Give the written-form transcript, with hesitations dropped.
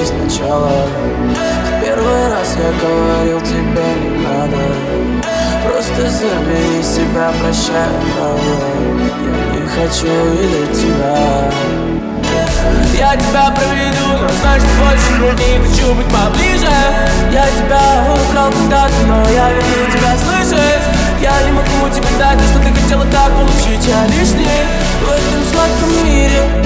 начни сначала. В первый раз я говорил, тебе не надо. Просто забери себя, прощай, правда. Я не хочу видеть тебя. Я тебя проведу, но значит больше не хочу быть поближе. Я тебя украл когда-то, но я верну тебя, слышишь? Я не могу тебе дать то, что ты хотела так получить. Я лишний в этом сладком мире.